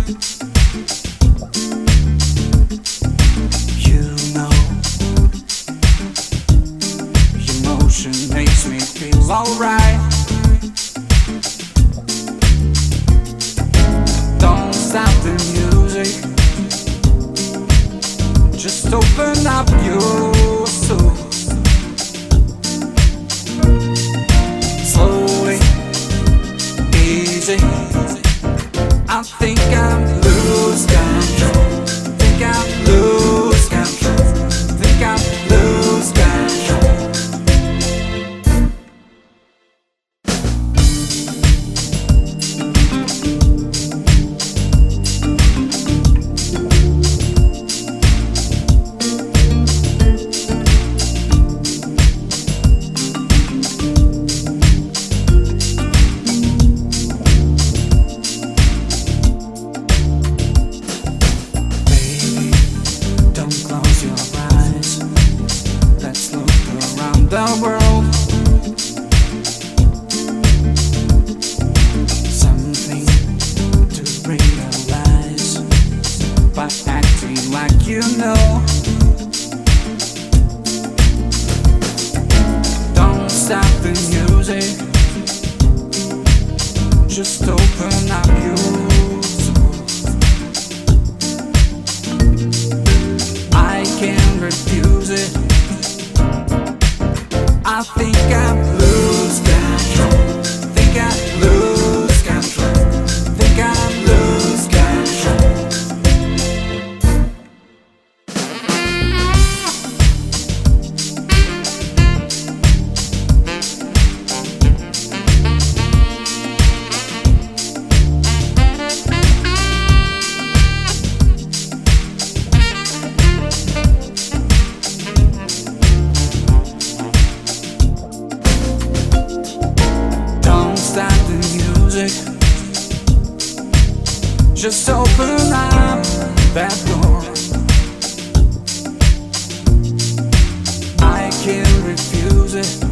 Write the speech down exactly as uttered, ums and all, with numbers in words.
You know, your motion makes me feel alright. Don't stop the music, just open up your soul. Slowly, easy, I think I'm lose control. Think I'm lose control. Think I'm lose control. The world, something to realize by acting like you know. Don't stop the music, just open up your soul. I can't refuse it. I think I lose control. Think I lose control. Think I lose control. Stop the music, just open up that door. I can't refuse it.